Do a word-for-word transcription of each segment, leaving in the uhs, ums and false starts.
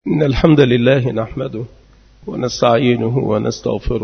إن الحمد لله نحمده ونستعينه ونستغفره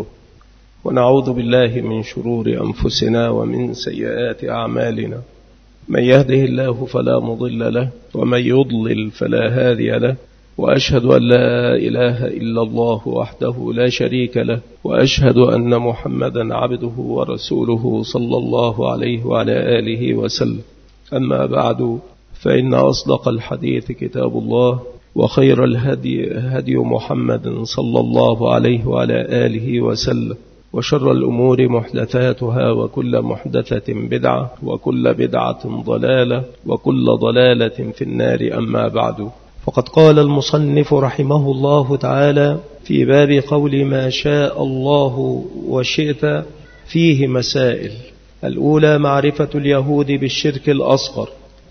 ونعوذ بالله من شرور أنفسنا ومن سيئات أعمالنا. من يهده الله فلا مضل له ومن يضلل فلا هادي له، وأشهد أن لا إله إلا الله وحده لا شريك له، وأشهد أن محمدا عبده ورسوله صلى الله عليه وعلى آله وسلم. أما بعد، فإن أصدق الحديث كتاب الله، وخير الهدي هدي محمد صلى الله عليه وعلى آله وسلم، وشر الأمور محدثاتها، وكل محدثة بدعة، وكل بدعة ضلالة، وكل ضلالة في النار. أما بعد، فقد قال المصنف رحمه الله تعالى في باب قول ما شاء الله وشئت فيه مسائل. الأولى معرفة اليهود بالشرك الأصغر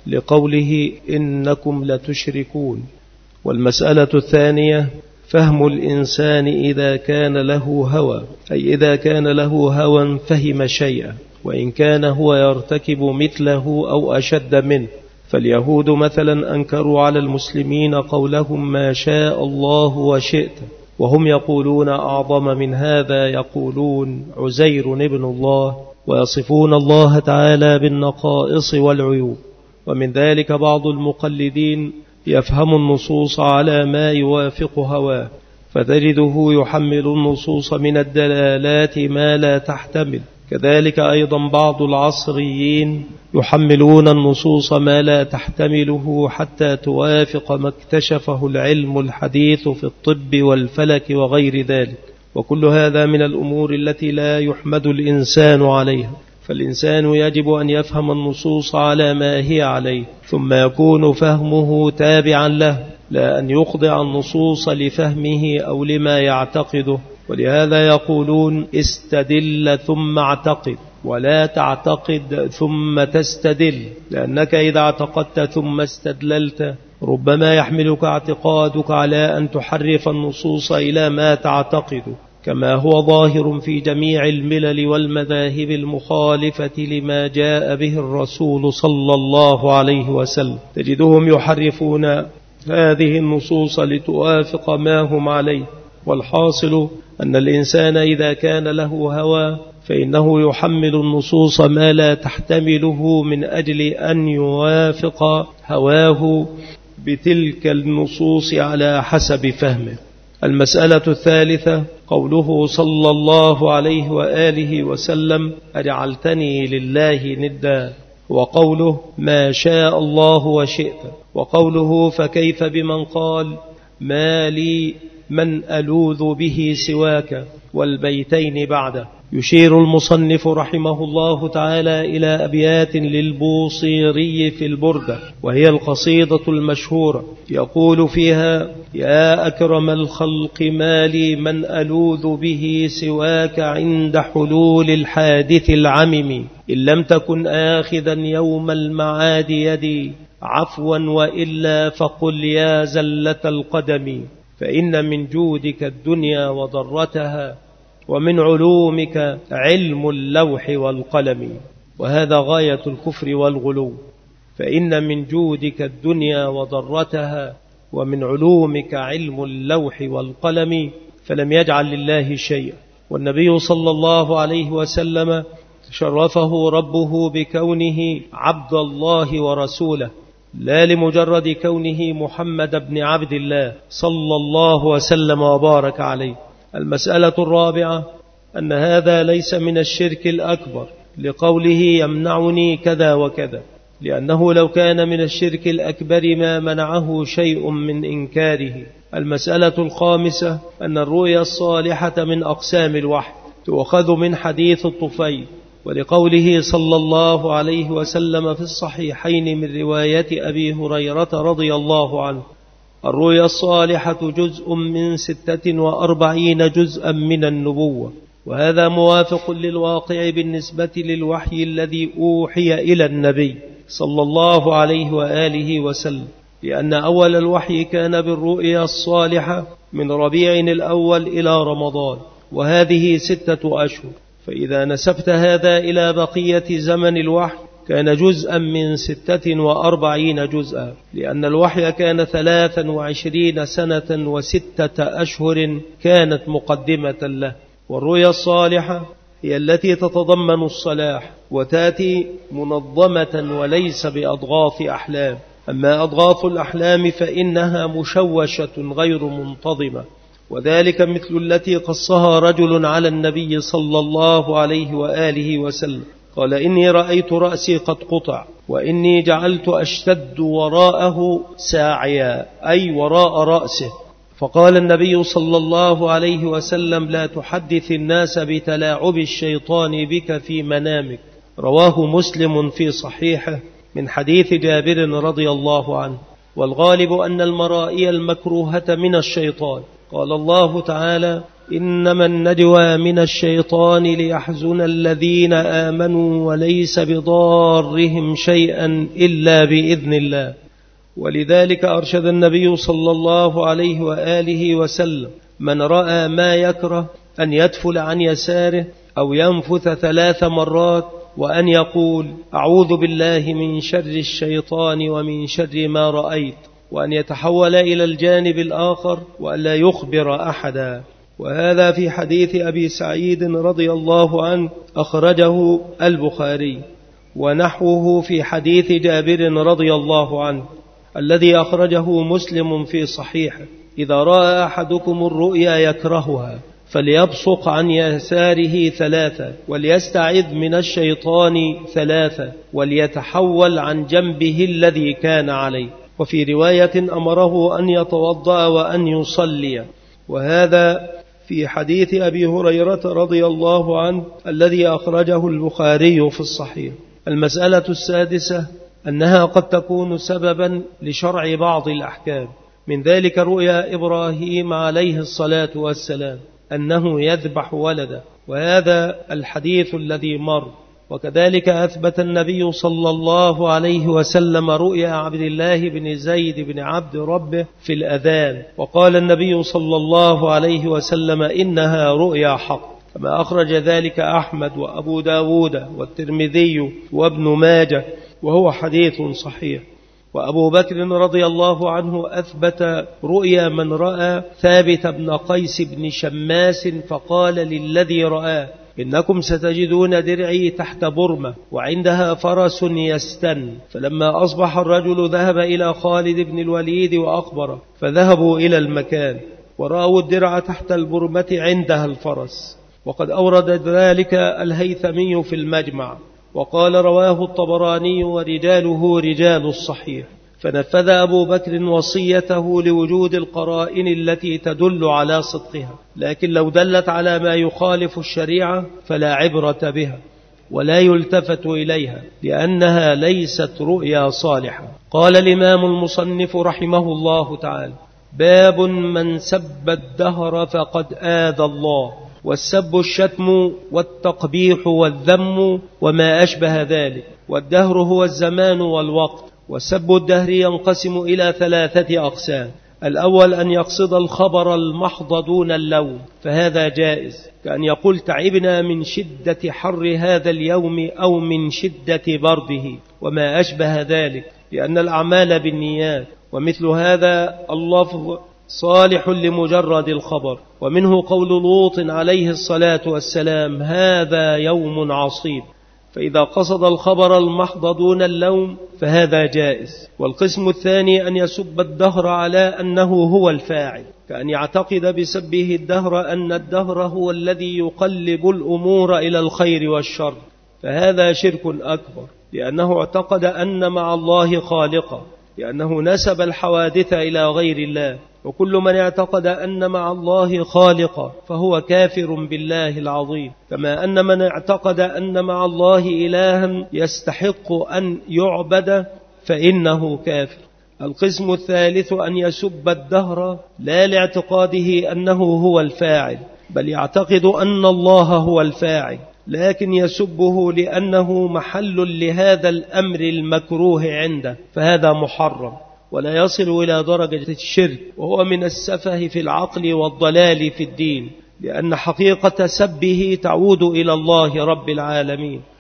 لقوله إنكم لتشركون. والمسألة الثانية فهم الإنسان إذا كان له هوى، أي إذا كان له هوى فهم شيئا، وإن كان هو يرتكب مثله أو أشد منه. فاليهود مثلا أنكروا على المسلمين قولهم ما شاء الله وشئت، وهم يقولون أعظم من هذا، يقولون عزير ابن الله، ويصفون الله تعالى بالنقائص والعيوب. ومن ذلك بعض المقلدين يفهم النصوص على ما يوافق هواه، فتجده يحمل النصوص من الدلالات ما لا تحتمل. كذلك أيضا بعض العصريين يحملون النصوص ما لا تحتمله حتى توافق ما اكتشفه العلم الحديث في الطب والفلك وغير ذلك. وكل هذا من الأمور التي لا يحمد الإنسان عليها، فالإنسان يجب أن يفهم النصوص على ما هي عليه، ثم يكون فهمه تابعا له، لا أن يخضع النصوص لفهمه أو لما يعتقده. ولهذا يقولون استدل ثم اعتقد، ولا تعتقد ثم تستدل، لأنك إذا اعتقدت ثم استدللت ربما يحملك اعتقادك على أن تحرف النصوص إلى ما تعتقد، كما هو ظاهر في جميع الملل والمذاهب المخالفة لما جاء به الرسول صلى الله عليه وسلم. تجدهم يحرفون هذه النصوص لتوافق ما هم عليه. والحاصل أن الإنسان إذا كان له هوى فإنه يحمل النصوص ما لا تحتمله من أجل أن يوافق هواه بتلك النصوص على حسب فهمه. المسألة الثالثة قوله صلى الله عليه وآله وسلم أجعلتني لله ندا، وقوله ما شاء الله وشئت، وقوله فكيف بمن قال ما لي من ألوذ به سواك، والبيتين بعده. يشير المصنف رحمه الله تعالى إلى أبيات للبوصيري في البردة، وهي القصيدة المشهورة، يقول فيها يا أكرم الخلق ما لي من ألوذ به سواك عند حلول الحادث العمم، إن لم تكن آخذا يوم المعاد يدي عفوا وإلا فقل يا زلة القدم، فإن من جودك الدنيا وضرتها، ومن علومك علم اللوح والقلم. وهذا غاية الكفر والغلو، فإن من جودك الدنيا وضرتها، ومن علومك علم اللوح والقلم، فلم يجعل لله شيئا. والنبي صلى الله عليه وسلم شرفه ربه بكونه عبد الله ورسوله، لا لمجرد كونه محمد بن عبد الله صلى الله وسلم وبارك عليه. المسألة الرابعة أن هذا ليس من الشرك الأكبر لقوله يمنعني كذا وكذا، لأنه لو كان من الشرك الأكبر ما منعه شيء من إنكاره. المسألة الخامسة أن الرؤيا الصالحة من أقسام الوحي، تؤخذ من حديث الطفيل، ولقوله صلى الله عليه وسلم في الصحيحين من رواية أبي هريرة رضي الله عنه الرؤيا الصالحة جزء من ستة وأربعين جزءا من النبوة. وهذا موافق للواقع بالنسبة للوحي الذي أوحي إلى النبي صلى الله عليه وآله وسلم، لأن أول الوحي كان بالرؤيا الصالحة من ربيع الأول إلى رمضان، وهذه ستة أشهر. فإذا نسبت هذا إلى بقية زمن الوحي كان جزءا من ستة وأربعين جزءا، لأن الوحي كان ثلاثا وعشرين سنة وستة أشهر كانت مقدمة له. والرؤيا الصالحة هي التي تتضمن الصلاح وتأتي منظمة وليس بأضغاث أحلام. أما أضغاث الأحلام فإنها مشوشة غير منتظمة، وذلك مثل التي قصها رجل على النبي صلى الله عليه وآله وسلم، قال: إني رأيت رأسي قد قطع، وإني جعلت أشتد وراءه ساعيا، أي وراء رأسه. فقال النبي صلى الله عليه وسلم: لا تحدث الناس بتلاعب الشيطان بك في منامك. رواه مسلم في صحيحه من حديث جابر رضي الله عنه. والغالب أن المرائي المكروهة من الشيطان. قال الله تعالى: إنما النجوى من الشيطان ليحزن الذين آمنوا وليس بضارهم شيئا إلا بإذن الله. ولذلك أرشد النبي صلى الله عليه وآله وسلم من رأى ما يكره أن يدفل عن يساره أو ينفث ثلاث مرات، وأن يقول: أعوذ بالله من شر الشيطان ومن شر ما رأيت، وأن يتحول إلى الجانب الآخر وأن لا يخبر أحدا. وهذا في حديث أبي سعيد رضي الله عنه أخرجه البخاري، ونحوه في حديث جابر رضي الله عنه الذي أخرجه مسلم في صحيحه: إذا رأى أحدكم الرؤيا يكرهها فليبصق عن يساره ثلاثة، وليستعذ من الشيطان ثلاثة، وليتحول عن جنبه الذي كان عليه. وفي رواية أمره أن يتوضأ وأن يصلي. وهذا في حديث أبي هريرة رضي الله عنه الذي أخرجه البخاري في الصحيح. المسألة السادسة أنها قد تكون سببا لشرع بعض الأحكام، من ذلك رؤيا إبراهيم عليه الصلاة والسلام أنه يذبح ولده، وهذا الحديث الذي مر. وكذلك أثبت النبي صلى الله عليه وسلم رؤيا عبد الله بن زيد بن عبد ربه في الأذان، وقال النبي صلى الله عليه وسلم: إنها رؤيا حق، كما أخرج ذلك أحمد وأبو داود والترمذي وابن ماجه، وهو حديث صحيح. وأبو بكر رضي الله عنه أثبت رؤيا من رأى ثابت بن قيس بن شماس، فقال للذي رآه: إنكم ستجدون درعي تحت برمة وعندها فرس يستن. فلما أصبح الرجل ذهب إلى خالد بن الوليد وأخبره، فذهبوا إلى المكان ورأوا الدرع تحت البرمة عندها الفرس. وقد أورد ذلك الهيثمي في المجمع، وقال: رواه الطبراني ورجاله رجال الصحيح. فنفذ أبو بكر وصيته لوجود القرائن التي تدل على صدقها، لكن لو دلت على ما يخالف الشريعة فلا عبرة بها ولا يلتفت إليها، لأنها ليست رؤيا صالحة. قال الإمام المصنف رحمه الله تعالى: باب من سب الدهر فقد آذى الله. والسب الشتم والتقبيح والذم وما أشبه ذلك، والدهر هو الزمان والوقت. وسب الدهر ينقسم إلى ثلاثة أقسام: الأول أن يقصد الخبر المحض دون اللوم، فهذا جائز، كأن يقول: تعبنا من شدة حر هذا اليوم أو من شدة برده وما أشبه ذلك، لأن الأعمال بالنيات. ومثل هذا اللفظ صالح لمجرد الخبر. ومنه قول لوط عليه الصلاة والسلام: هذا يوم عصيب، فإذا قصد الخبر المحض دون اللوم فهذا جائز. والقسم الثاني أن يسب الدهر على أنه هو الفاعل، كأن يعتقد بسبه الدهر أن الدهر هو الذي يقلب الأمور إلى الخير والشر، فهذا شرك أكبر، لأنه اعتقد أن مع الله خالقا، لأنه نسب الحوادث إلى غير الله. وكل من اعتقد أن مع الله خالقا فهو كافر بالله العظيم، كما أن من اعتقد أن مع الله إلها يستحق أن يعبد فإنه كافر. القسم الثالث أن يسب الدهر لا لاعتقاده أنه هو الفاعل، بل يعتقد أن الله هو الفاعل، لكن يسبه لأنه محل لهذا الأمر المكروه عنده، فهذا محرم ولا يصل إلى درجة الشرك، وهو من السفه في العقل والضلال في الدين، لأن حقيقة سبه تعود إلى الله رب العالمين،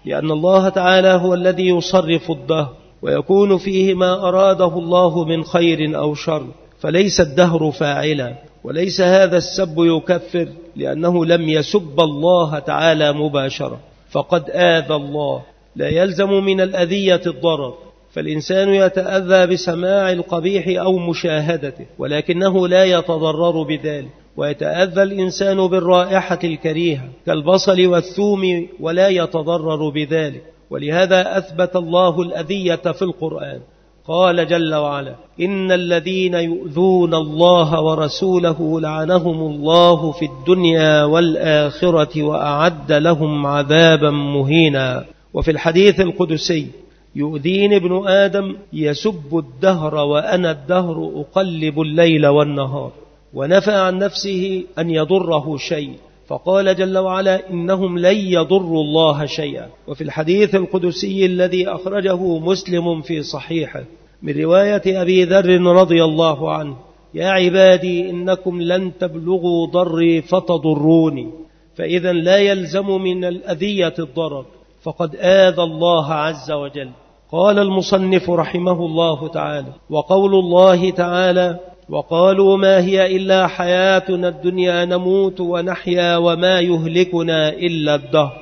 لأن الله تعالى هو الذي يصرف الدهر ويكون فيه ما أراده الله من خير أو شر، فليس الدهر فاعلا. وليس هذا السب يكفر، لأنه لم يسب الله تعالى مباشرة، فقد آذى الله. لا يلزم من الأذية الضرر، فالإنسان يتأذى بسماع القبيح أو مشاهدته، ولكنه لا يتضرر بذلك. ويتأذى الإنسان بالرائحة الكريهة كالبصل والثوم ولا يتضرر بذلك. ولهذا أثبت الله الأذية في القرآن، قال جل وعلا: إن الذين يؤذون الله ورسوله لعنهم الله في الدنيا والآخرة وأعد لهم عذابا مهينا. وفي الحديث القدسي: يؤذيني ابن آدم يسب الدهر وأنا الدهر أقلب الليل والنهار. ونفى عن نفسه أن يضره شيء، فقال جل وعلا: إنهم لن يضروا الله شيئا. وفي الحديث القدسي الذي أخرجه مسلم في صحيحه من رواية أبي ذر رضي الله عنه: يا عبادي إنكم لن تبلغوا ضري فتضروني. فإذا لا يلزم من الأذية الضرر، فقد آذى الله عز وجل. قال المصنف رحمه الله تعالى: وقول الله تعالى: وقالوا ما هي إلا حياتنا الدنيا نموت ونحيا وما يهلكنا إلا الدهر.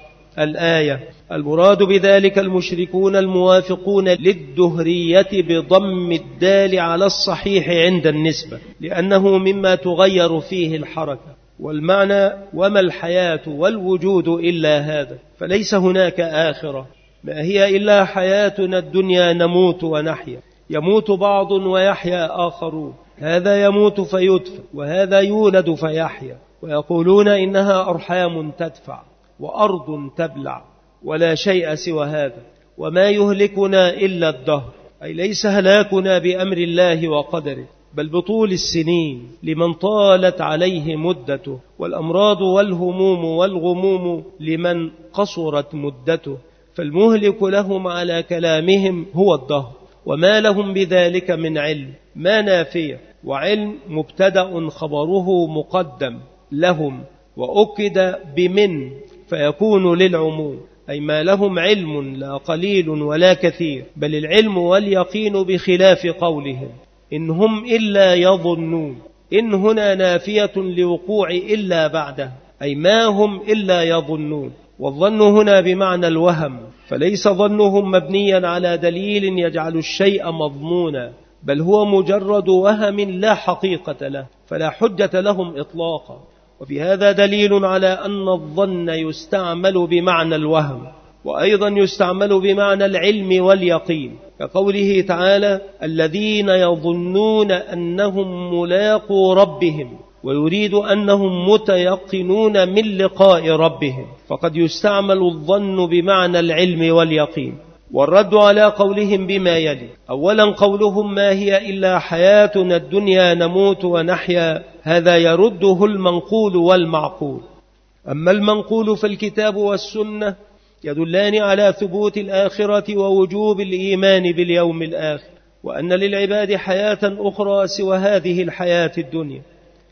الآية. المراد بذلك المشركون الموافقون للدهرية بضم الدال على الصحيح عند النسبة، لأنه مما تغير فيه الحركة. والمعنى: وما الحياة والوجود إلا هذا، فليس هناك آخرة. ما هي إلا حياتنا الدنيا نموت ونحيا، يموت بعض ويحيا آخرون، هذا يموت فيدفن وهذا يولد فيحيا. ويقولون إنها أرحام تدفع وأرض تبلع، ولا شيء سوى هذا. وما يهلكنا إلا الدهر، أي ليس هلاكنا بأمر الله وقدره، بل بطول السنين لمن طالت عليه مدته، والأمراض والهموم والغموم لمن قصرت مدته. فالمهلك لهم على كلامهم هو الدهر، وما لهم بذلك من علم. ما نافية، وعلم مبتدأ خبره مقدم لهم، وأكد بمن فيكون للعموم، أي ما لهم علم لا قليل ولا كثير، بل العلم واليقين بخلاف قولهم إن هم إلا يظنون. إن هنا نافية لوقوع إلا بعده، أي ما هم إلا يظنون. والظن هنا بمعنى الوهم، فليس ظنهم مبنيا على دليل يجعل الشيء مضمونا، بل هو مجرد وهم لا حقيقة له، فلا حجة لهم إطلاقا. وفي هذا دليل على أن الظن يستعمل بمعنى الوهم، وأيضا يستعمل بمعنى العلم واليقين، كقوله تعالى: الذين يظنون أنهم ملاقو ربهم، ويريد أنهم متيقنون من لقاء ربهم. فقد يستعمل الظن بمعنى العلم واليقين. والرد على قولهم بما يلي: أولا قولهم ما هي إلا حياتنا الدنيا نموت ونحيا، هذا يرده المنقول والمعقول. أما المنقول فالكتاب والسنة يدلان على ثبوت الآخرة ووجوب الإيمان باليوم الآخر، وأن للعباد حياة أخرى سوى هذه الحياة الدنيا.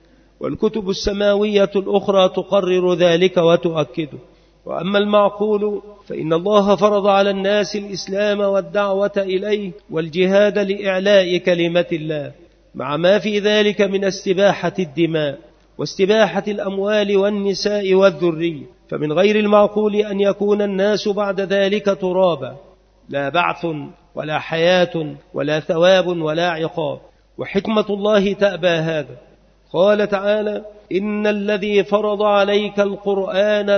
والكتب السماوية الأخرى تقرر ذلك وتؤكده. وأما المعقول فإن الله فرض على الناس الإسلام والدعوة إليه والجهاد لإعلاء كلمة الله، مع ما في ذلك من استباحة الدماء واستباحة الأموال والنساء والذرية. فمن غير المعقول أن يكون الناس بعد ذلك ترابا، لا بعث ولا حياة ولا ثواب ولا عقاب. وحكمة الله تأبى هذا. قال تعالى: إن الذي فرض عليك القرآن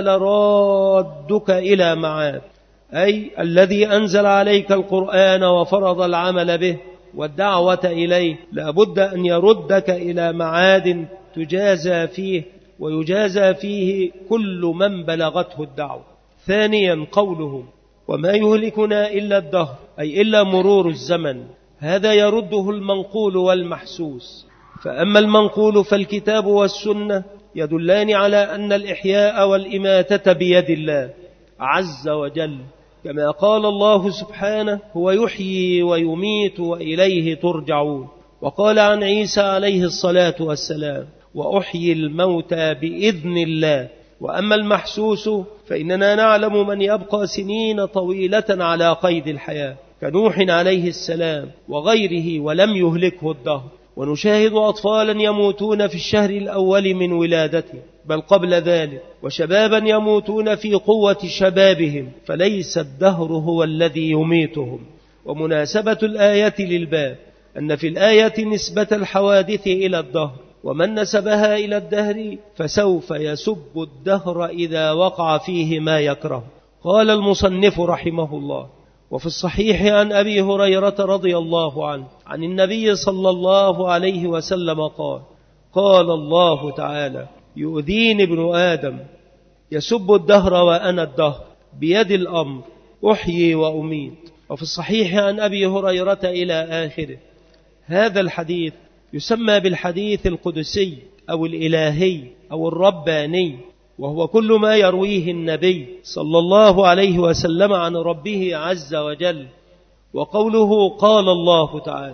لرادك إلى معاد، أي الذي أنزل عليك القرآن وفرض العمل به والدعوة إليه لابد أن يردك إلى معاد تجازى فيه، ويجازى فيه كل من بلغته الدعوة. ثانيا قولهم: وما يهلكنا إلا الدهر، أي إلا مرور الزمن، هذا يرده المنقول والمحسوس. فأما المنقول فالكتاب والسنة يدلان على أن الإحياء والإماتة بيد الله عز وجل، كما قال الله سبحانه: هو يحيي ويميت وإليه ترجعون. وقال عن عيسى عليه الصلاة والسلام: وأحيي الموتى بإذن الله. وأما المحسوس فإننا نعلم من يبقى سنين طويلة على قيد الحياة كنوح عليه السلام وغيره ولم يهلكه الدهر، ونشاهد أطفالا يموتون في الشهر الأول من ولادته بل قبل ذلك، وشبابا يموتون في قوة شبابهم، فليس الدهر هو الذي يميتهم. ومناسبة الآية للباب أن في الآية نسبة الحوادث إلى الدهر، ومن نسبها إلى الدهر فسوف يسب الدهر إذا وقع فيه ما يكره. قال المصنف رحمه الله: وفي الصحيح عن أبي هريرة رضي الله عنه عن النبي صلى الله عليه وسلم قال: قال الله تعالى: يؤذيني ابن آدم يسب الدهر وأنا الدهر بيد الأمر أحيي وأميت. وفي الصحيح عن أبي هريرة إلى آخره. هذا الحديث يسمى بالحديث القدسي أو الإلهي أو الرباني، وهو كل ما يرويه النبي صلى الله عليه وسلم عن ربه عز وجل. وقوله قال الله تعالى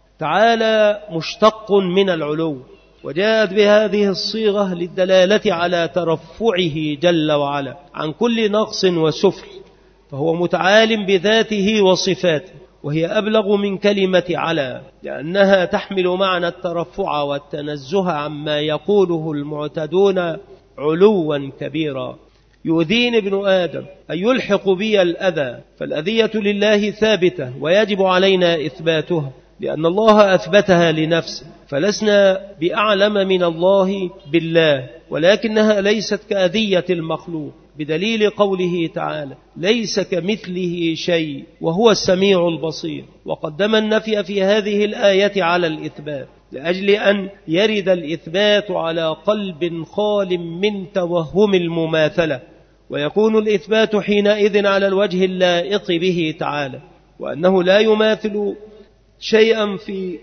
تعالى مشتق من العلو، وجاءت بهذه الصيغة للدلالة على ترفعه جل وعلا عن كل نقص وسفل، فهو متعال بذاته وصفاته، وهي أبلغ من كلمة على، لأنها تحمل معنى الترفع والتنزه عما يقوله المعتدون علوا كبيرا. يؤذيني ابن آدم أن يلحق بي الأذى، فالأذية لله ثابتة ويجب علينا إثباتها، لأن الله أثبتها لنفسه، فلسنا بأعلم من الله بالله، ولكنها ليست كأذية المخلوق، بدليل قوله تعالى: ليس كمثله شيء وهو السميع البصير. وقدم النفي في هذه الآية على الإثبات، لأجل أن يرد الإثبات على قلب خال من توهم المماثلة، ويكون الإثبات حينئذ على الوجه اللائق به تعالى، وأنه لا يماثل شيئا في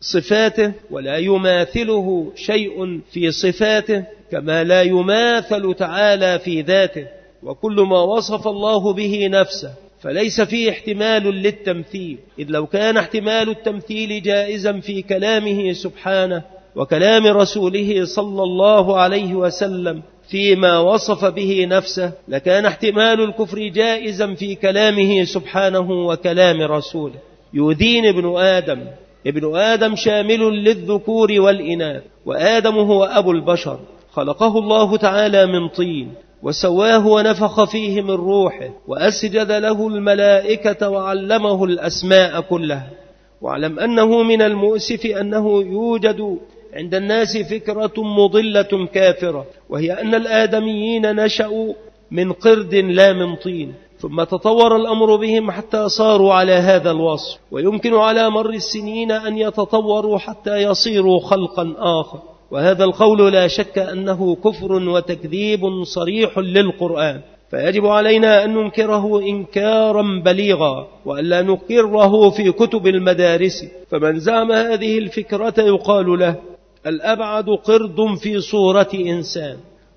صفاته ولا يماثله شيء في صفاته، كما لا يماثل تعالى في ذاته. وكل ما وصف الله به نفسه فليس فيه احتمال للتمثيل، إذ لو كان احتمال التمثيل جائزا في كلامه سبحانه وكلام رسوله صلى الله عليه وسلم فيما وصف به نفسه، لكان احتمال الكفر جائزا في كلامه سبحانه وكلام رسوله. يؤذيني ابن آدم، ابن آدم شامل للذكور والإناث، وآدم هو أبو البشر، خلقه الله تعالى من طين وسواه ونفخ فيه من روحه، وأسجد له الملائكة وعلمه الأسماء كلها. واعلم أنه من المؤسف أنه يوجد عند الناس فكرة مضلة كافرة، وهي أن الآدميين نشأوا من قرد لا من طين، ثم تطور الأمر بهم حتى صاروا على هذا الوصف، ويمكن على مر السنين أن يتطوروا حتى يصيروا خلقا آخر. وهذا القول لا شك أنه كفر وتكذيب صريح للقرآن، فيجب علينا أن ننكره إنكارا بليغا، وألا نقره في كتب المدارس. فمن زعم هذه الفكرة يقال له: الأبعد قرد في صورة إنسان،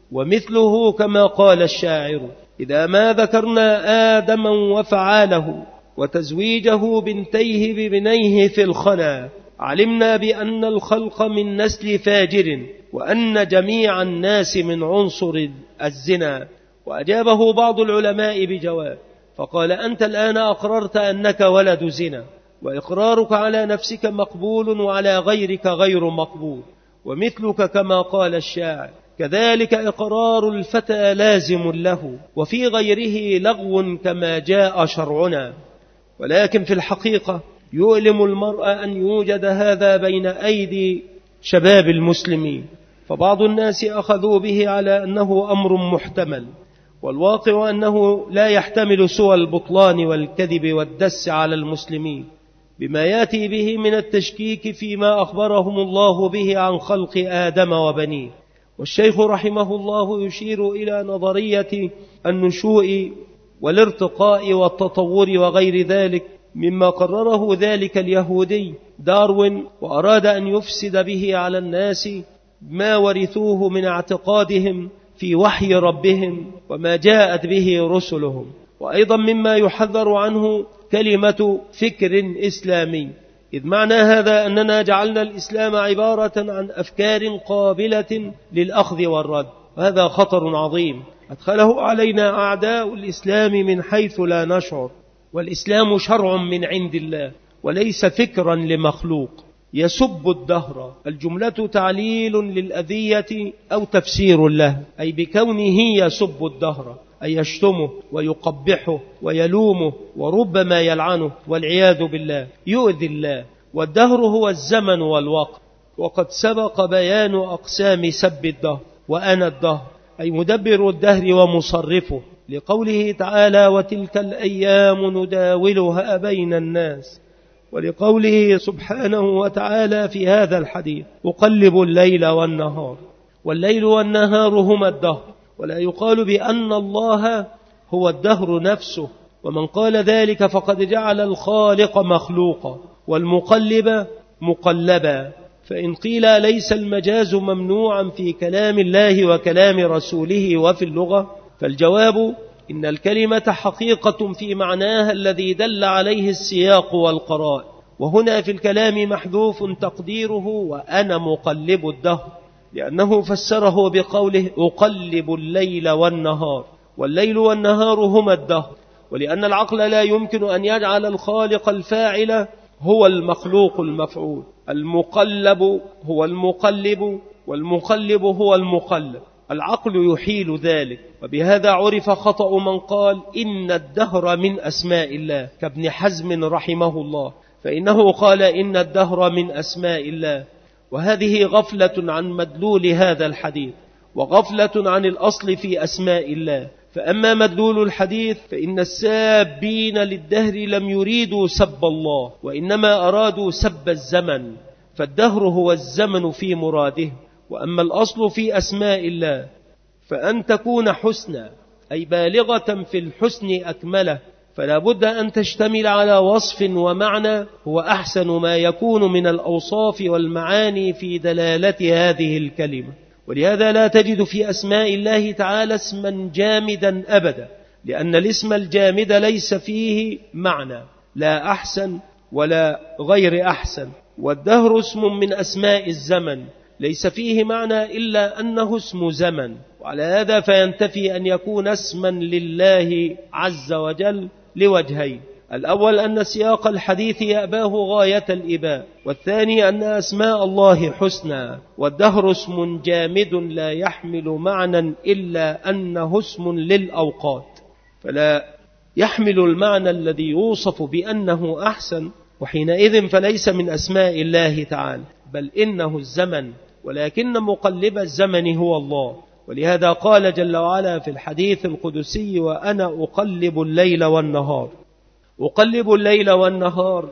ومثله كما قال الشاعر: إذا ما ذكرنا آدما وفعاله وتزويجه بنتيه ببنيه في الخنا، علمنا بأن الخلق من نسل فاجر، وأن جميع الناس من عنصر الزنا. وأجابه بعض العلماء بجواب، فقال: أنت الآن أقررت أنك ولد زنا، وإقرارك على نفسك مقبول وعلى غيرك غير مقبول، ومثلك كما قال الشاعر، كذلك إقرار الفتى لازم له، وفي غيره لغو كما جاء شرعنا. ولكن في الحقيقة يؤلم المرء أن يوجد هذا بين أيدي شباب المسلمين، فبعض الناس أخذوا به على أنه أمر محتمل، والواقع أنه لا يحتمل سوى البطلان والكذب والدس على المسلمين، بما يأتي به من التشكيك فيما أخبرهم الله به عن خلق آدم وبنيه. والشيخ رحمه الله يشير إلى نظرية النشوء والارتقاء والتطور وغير ذلك، مما قرره ذلك اليهودي داروين، وأراد أن يفسد به على الناس ما ورثوه من اعتقادهم في وحي ربهم وما جاءت به رسلهم. وأيضا مما يحذر عنه كلمة فكر إسلامي، إذ معنى هذا أننا جعلنا الإسلام عبارة عن أفكار قابلة للأخذ والرد، وهذا خطر عظيم أدخله علينا أعداء الإسلام من حيث لا نشعر. والإسلام شرع من عند الله وليس فكرا لمخلوق يسب الدهر. الجملة تعليل للأذية أو تفسير له، أي بكونه يسب الدهر أي يشتمه ويقبحه ويلومه وربما يلعنه والعياذ بالله، يؤذي الله. والدهر هو الزمن والوقت، وقد سبق بيان أقسام سب الدهر. وأنا الدهر أي مدبر الدهر ومصرفه، لقوله تعالى وتلك الأيام نداولها بين الناس، ولقوله سبحانه وتعالى في هذا الحديث أقلب الليل والنهار. والليل والنهار هما الدهر، ولا يقال بأن الله هو الدهر نفسه، ومن قال ذلك فقد جعل الخالق مخلوقا والمقلب مقلبا. فإن قيل ليس المجاز ممنوعا في كلام الله وكلام رسوله وفي اللغة، فالجواب إن الكلمة حقيقة في معناها الذي دل عليه السياق والقرائن، وهنا في الكلام محذوف تقديره وأنا مقلب الدهر، لأنه فسره بقوله أقلب الليل والنهار، والليل والنهار هما الدهر. ولأن العقل لا يمكن أن يجعل الخالق الفاعل هو المخلوق المفعول، المقلب هو المقلب والمقلب هو المقلب، العقل يحيل ذلك. وبهذا عرف خطأ من قال إن الدهر من أسماء الله كابن حزم رحمه الله، فإنه قال إن الدهر من أسماء الله، وهذه غفلة عن مدلول هذا الحديث وغفلة عن الأصل في أسماء الله. فأما مدلول الحديث فإن السابين للدهر لم يريدوا سب الله، وإنما أرادوا سب الزمن، فالدهر هو الزمن في مراده. وأما الأصل في أسماء الله فأن تكون حسنى أي بالغة في الحسن أكمله، فلا بد أن تشتمل على وصف ومعنى هو أحسن ما يكون من الأوصاف والمعاني في دلالة هذه الكلمة. ولهذا لا تجد في أسماء الله تعالى اسما جامدا أبدا، لأن الاسم الجامد ليس فيه معنى، لا أحسن ولا غير أحسن. والدهر اسم من أسماء الزمن ليس فيه معنى إلا أنه اسم زمن، وعلى هذا فينتفي أن يكون اسما لله عز وجل لوجهين: الأول أن سياق الحديث يأباه غاية الإباء، والثاني أن أسماء الله حسنى. والدهر اسم جامد لا يحمل معنى إلا أنه اسم للأوقات، فلا يحمل المعنى الذي يوصف بأنه أحسن، وحينئذ فليس من أسماء الله تعالى، بل إنه الزمن، ولكن مقلب الزمن هو الله. ولهذا قال جل وعلا في الحديث القدسي وأنا أقلب الليل والنهار. أقلب الليل والنهار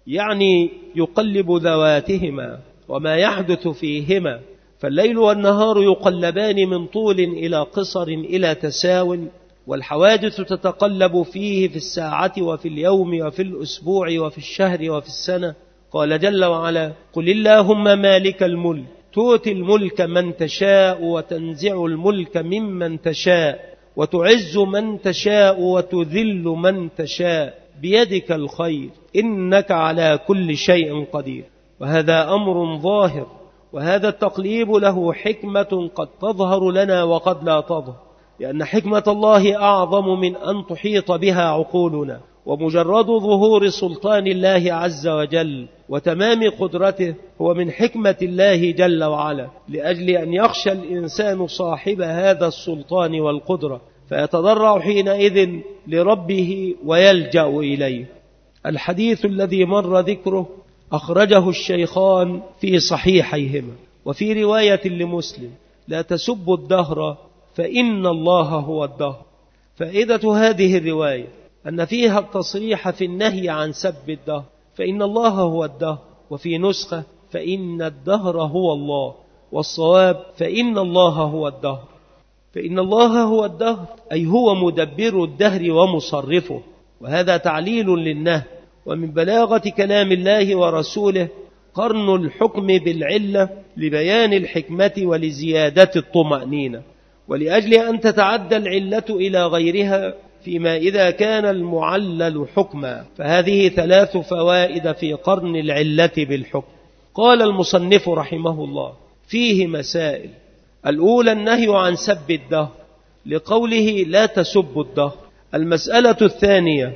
يعني يقلب ذواتهما وما يحدث فيهما، فالليل والنهار يقلبان من طول إلى قصر إلى تساو، والحوادث تتقلب فيه في الساعة وفي اليوم وفي الأسبوع وفي الشهر وفي السنة. قال جل وعلا قل اللهم مالك الملك تؤتي الملك من تشاء وتنزع الملك ممن تشاء وتعز من تشاء وتذل من تشاء بيدك الخير إنك على كل شيء قدير. وهذا أمر ظاهر، وهذا التقليب له حكمة قد تظهر لنا وقد لا تظهر، لأن حكمة الله أعظم من أن تحيط بها عقولنا. ومجرد ظهور سلطان الله عز وجل وتمام قدرته هو من حكمة الله جل وعلا، لأجل أن يخشى الإنسان صاحب هذا السلطان والقدرة فيتضرع حينئذ لربه ويلجأ إليه. الحديث الذي مر ذكره أخرجه الشيخان في صحيحيهما، وفي رواية لمسلم لا تسبوا الدهر فإن الله هو الدهر. فائدة هذه الرواية أن فيها التصريح في النهي عن سب الدهر، فإن الله هو الدهر، وفي نسخة فإن الدهر هو الله، والصواب فإن الله هو الدهر. فإن الله هو الدهر أي هو مدبر الدهر ومصرفه، وهذا تعليل للنهي. ومن بلاغة كلام الله ورسوله قرن الحكم بالعلة لبيان الحكمة ولزيادة الطمأنينة، ولأجل أن تتعدى العلة إلى غيرها فيما إذا كان المعلل حكما. فهذه ثلاث فوائد في قرن العلة بالحكم. قال المصنف رحمه الله فيه مسائل. الأولى النهي عن سب الدهر لقوله لا تسبوا الدهر. المسألة الثانية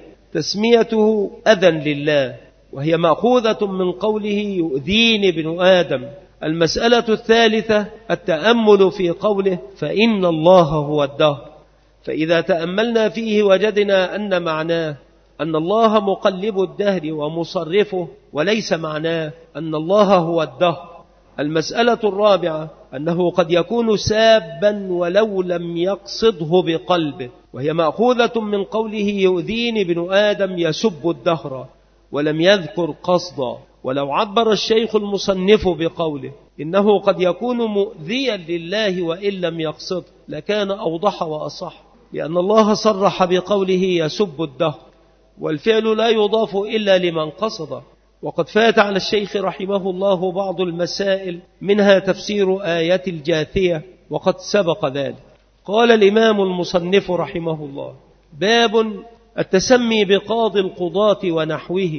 تسميته أذى لله، وهي مأخوذة من قوله يؤذيني ابن آدم. المسألة الثالثة التأمل في قوله فإن الله هو الدهر، فإذا تأملنا فيه وجدنا أن معناه أن الله مقلب الدهر ومصرفه، وليس معناه أن الله هو الدهر. المسألة الرابعة أنه قد يكون سابا ولو لم يقصده بقلبه، وهي مأخوذة من قوله يؤذيني ابن آدم يسب الدهر، ولم يذكر قصدا. ولو عبر الشيخ المصنف بقوله إنه قد يكون مؤذيا لله وإن لم يقصد لكان أوضح وأصح، لأن الله صرح بقوله يسب الدهر، والفعل لا يضاف إلا لمن قصد. وقد فات على الشيخ رحمه الله بعض المسائل، منها تفسير آية الجاثية، وقد سبق ذلك. قال الإمام المصنف رحمه الله: باب التسمي بقاضي القضاة ونحوه،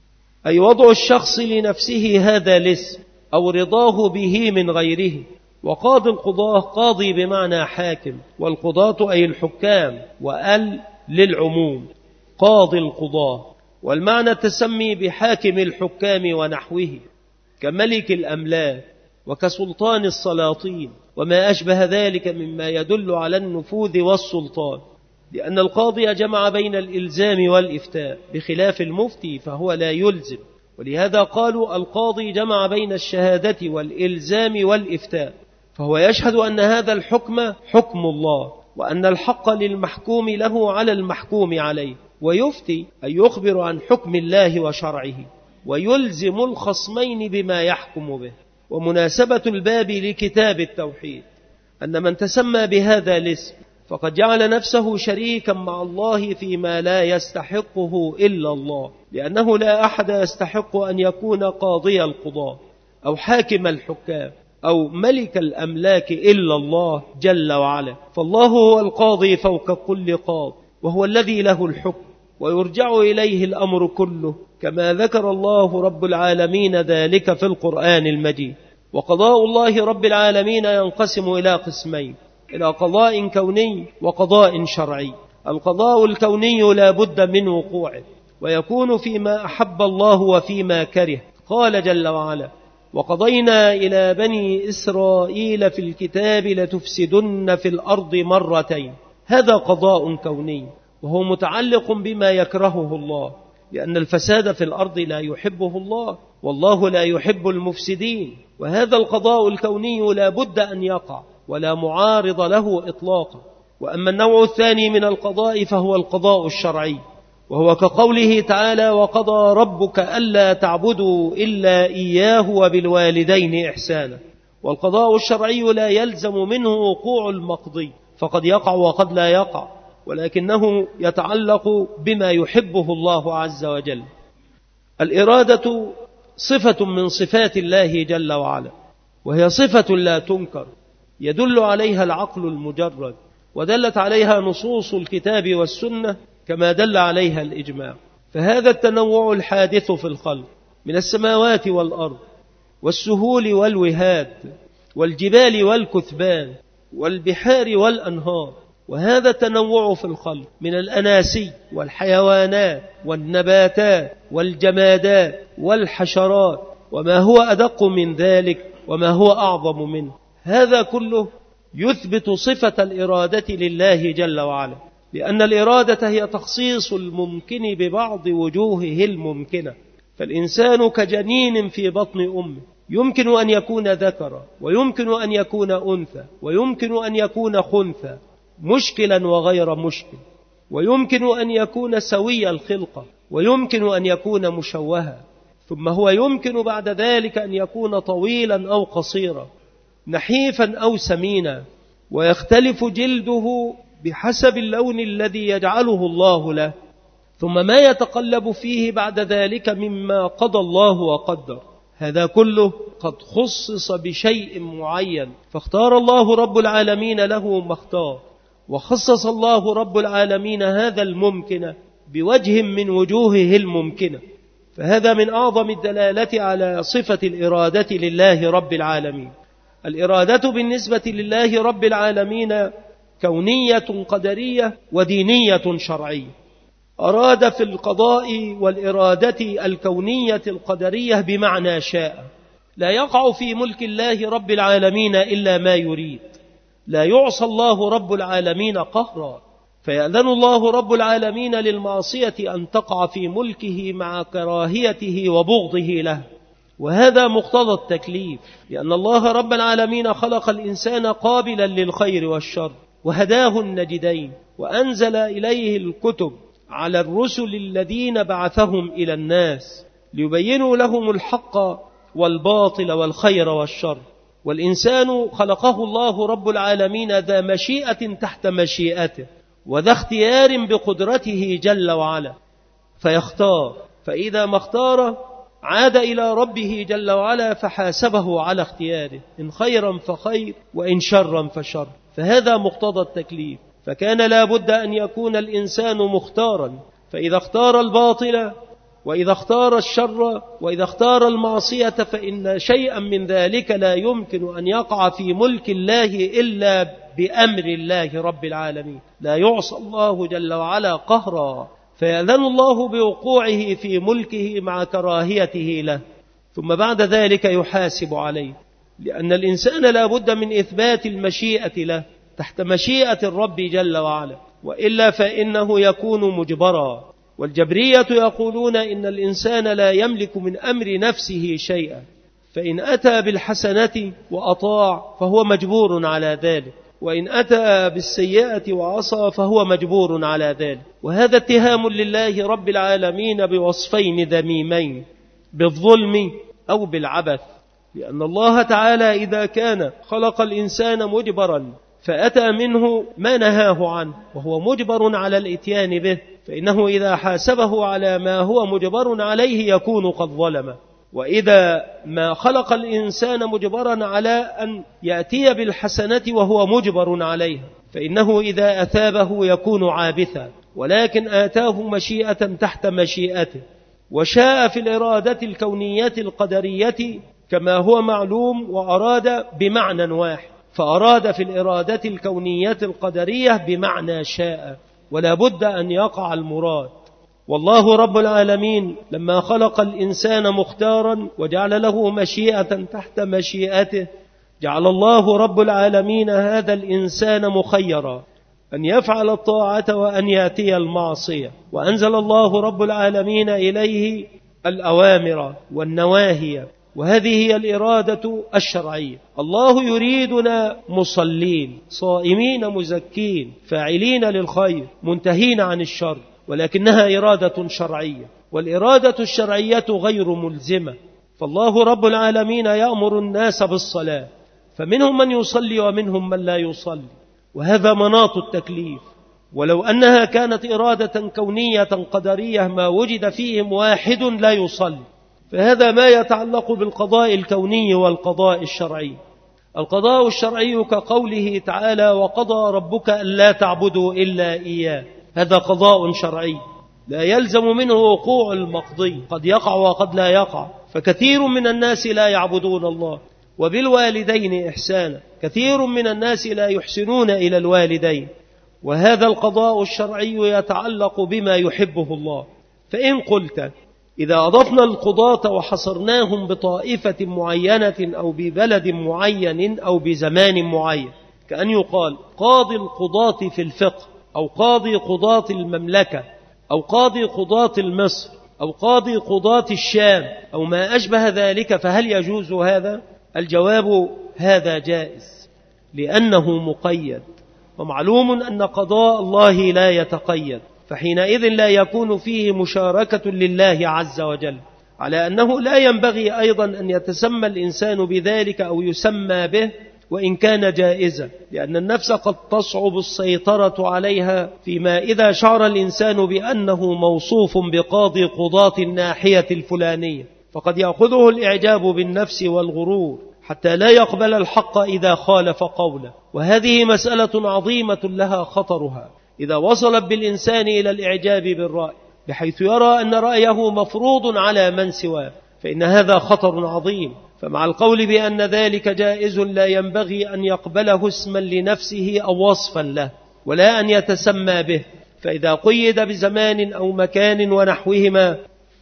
أي وضع الشخص لنفسه هذا الاسم أو رضاه به من غيره. وقاضي القضاة قاضي بمعنى حاكم، والقضاة أي الحكام، وأل للعموم قاضي القضاة. والمعنى التسمي بحاكم الحكام ونحوه كملك الأملاك وكسلطان السلاطين وما أشبه ذلك مما يدل على النفوذ والسلطان، لأن القاضي جمع بين الإلزام والإفتاء بخلاف المفتي فهو لا يلزم. ولهذا قالوا القاضي جمع بين الشهادة والإلزام والإفتاء، فهو يشهد أن هذا الحكم حكم الله، وأن الحق للمحكوم له على المحكوم عليه، ويفتي أن يخبر عن حكم الله وشرعه، ويلزم الخصمين بما يحكم به. ومناسبة الباب لكتاب التوحيد أن من تسمى بهذا الاسم فقد جعل نفسه شريكا مع الله فيما لا يستحقه إلا الله، لأنه لا أحد يستحق أن يكون قاضي القضاء أو حاكم الحكام أو ملك الأملاك إلا الله جل وعلا. فالله هو القاضي فوق كل قاض، وهو الذي له الحكم ويرجع إليه الأمر كله، كما ذكر الله رب العالمين ذلك في القرآن المجيد. وقضاء الله رب العالمين ينقسم إلى قسمين: إلى قضاء كوني وقضاء شرعي. القضاء الكوني لا بد من وقوعه، ويكون فيما أحب الله وفيما كره. قال جل وعلا: وقضينا إلى بني إسرائيل في الكتاب لتفسدن في الأرض مرتين. هذا قضاء كوني، وهو متعلق بما يكرهه الله، لأن الفساد في الأرض لا يحبه الله، والله لا يحب المفسدين. وهذا القضاء الكوني لا بد أن يقع ولا معارض له إطلاقا. وأما النوع الثاني من القضاء فهو القضاء الشرعي، وهو كقوله تعالى: وقضى ربك ألا تعبدوا إلا إياه وبالوالدين إحسانا. والقضاء الشرعي لا يلزم منه وقوع المقضي، فقد يقع وقد لا يقع، ولكنه يتعلق بما يحبه الله عز وجل. الإرادة صفة من صفات الله جل وعلا، وهي صفة لا تنكر، يدل عليها العقل المجرد، ودلت عليها نصوص الكتاب والسنة كما دل عليها الإجماع. فهذا التنوع الحادث في الخلق من السماوات والأرض والسهول والوهاد والجبال والكثبان والبحار والأنهار، وهذا التنوع في الخلق من الأناسي والحيوانات والنباتات والجمادات والحشرات، وما هو أدق من ذلك وما هو أعظم منه، هذا كله يثبت صفة الإرادة لله جل وعلا، لأن الإرادة هي تخصيص الممكن ببعض وجوهه الممكنة. فالإنسان كجنين في بطن أمه، يمكن أن يكون ذكرا ويمكن أن يكون أنثى ويمكن أن يكون خنثى، مشكلا وغير مشكل، ويمكن أن يكون سوي الخلقة ويمكن أن يكون مشوها، ثم هو يمكن بعد ذلك أن يكون طويلا أو قصيرا، نحيفا أو سمينا، ويختلف جلده بحسب اللون الذي يجعله الله له، ثم ما يتقلب فيه بعد ذلك مما قضى الله وقدر. هذا كله قد خصص بشيء معين، فاختار الله رب العالمين له ما اختار، وخصص الله رب العالمين هذا الممكن بوجه من وجوهه الممكنة. فهذا من أعظم الدلالة على صفة الإرادة لله رب العالمين. الإرادة بالنسبة لله رب العالمين كونية قدرية ودينية شرعية. أراد في القضاء والإرادة الكونية القدرية بمعنى شاء، لا يقع في ملك الله رب العالمين إلا ما يريد، لا يعصى الله رب العالمين قهرا، فيأذن الله رب العالمين للمعصية أن تقع في ملكه مع كراهيته وبغضه له، وهذا مقتضى التكليف، لأن الله رب العالمين خلق الإنسان قابلا للخير والشر وهداه النجدين، وأنزل إليه الكتب على الرسل الذين بعثهم إلى الناس ليبينوا لهم الحق والباطل والخير والشر. والإنسان خلقه الله رب العالمين ذا مشيئة تحت مشيئته، وذا اختيار بقدرته جل وعلا، فيختار، فإذا ما اختار عاد إلى ربه جل وعلا فحاسبه على اختياره، إن خيرا فخير وإن شرا فشر، فهذا مقتضى التكليف. فكان لا بد أن يكون الإنسان مختارا، فإذا اختار الباطل وإذا اختار الشر وإذا اختار المعصية فإن شيئا من ذلك لا يمكن أن يقع في ملك الله إلا بأمر الله رب العالمين، لا يعصى الله جل وعلا قهرا، فيأذن الله بوقوعه في ملكه مع كراهيته له، ثم بعد ذلك يحاسب عليه، لأن الإنسان لا بد من إثبات المشيئة له تحت مشيئة الرب جل وعلا، وإلا فإنه يكون مجبرا. والجبرية يقولون إن الإنسان لا يملك من أمر نفسه شيئا، فإن أتى بالحسنة وأطاع فهو مجبور على ذلك، وإن أتى بالسيئة وعصى فهو مجبور على ذلك. وهذا اتهام لله رب العالمين بوصفين ذميمين، بالظلم أو بالعبث، لأن الله تعالى إذا كان خلق الإنسان مجبرا فأتى منه ما نهاه عنه وهو مجبر على الإتيان به، فإنه إذا حاسبه على ما هو مجبر عليه يكون قد ظلم. وإذا ما خلق الإنسان مجبرا على أن يأتي بالحسنة وهو مجبر عليها فإنه إذا أثابه يكون عابثا، ولكن آتاه مشيئة تحت مشيئته، وشاء في الإرادة الكونية القدرية كما هو معلوم، وأراد بمعنى واحد، فأراد في الإرادة الكونية القدرية بمعنى شاء، ولا بد أن يقع المراد. والله رب العالمين لما خلق الإنسان مختارا وجعل له مشيئة تحت مشيئته، جعل الله رب العالمين هذا الإنسان مخيرا أن يفعل الطاعة وأن يأتي المعصية، وأنزل الله رب العالمين إليه الأوامر والنواهي، وهذه هي الإرادة الشرعية. الله يريدنا مصلين صائمين مزكين فاعلين للخير منتهين عن الشر، ولكنها إرادة شرعية، والإرادة الشرعية غير ملزمة. فالله رب العالمين يأمر الناس بالصلاة، فمنهم من يصلي ومنهم من لا يصلي، وهذا مناط التكليف. ولو أنها كانت إرادة كونية قدرية ما وجد فيهم واحد لا يصلي، فهذا ما يتعلق بالقضاء الكوني والقضاء الشرعي. القضاء الشرعي كقوله تعالى وقضى ربك ألا تعبدوا إلا إياه، هذا قضاء شرعي لا يلزم منه وقوع المقضي، قد يقع وقد لا يقع، فكثير من الناس لا يعبدون الله. وبالوالدين إحسانا، كثير من الناس لا يحسنون إلى الوالدين، وهذا القضاء الشرعي يتعلق بما يحبه الله. فإن قلت إذا أضفنا القضاة وحصرناهم بطائفة معينة أو ببلد معين أو بزمان معين، كأن يقال قاضي القضاة في الفقه، أو قاضي قضاة المملكة، أو قاضي قضاة مصر، أو قاضي قضاة الشام، أو ما أشبه ذلك، فهل يجوز هذا؟ الجواب هذا جائز، لأنه مقيد، ومعلوم أن قضاء الله لا يتقيد، فحينئذ لا يكون فيه مشاركة لله عز وجل، على أنه لا ينبغي أيضا أن يتسمى الإنسان بذلك أو يسمى به وإن كان جائزا، لأن النفس قد تصعب السيطرة عليها فيما إذا شعر الإنسان بأنه موصوف بقاضي قضاة الناحية الفلانية، فقد يأخذه الإعجاب بالنفس والغرور حتى لا يقبل الحق إذا خالف قوله. وهذه مسألة عظيمة لها خطرها إذا وصلت بالإنسان إلى الإعجاب بالرأي، بحيث يرى أن رأيه مفروض على من سواه، فإن هذا خطر عظيم. فمع القول بأن ذلك جائز لا ينبغي أن يقبله اسما لنفسه أو وصفا له، ولا أن يتسمى به. فإذا قيد بزمان أو مكان ونحوهما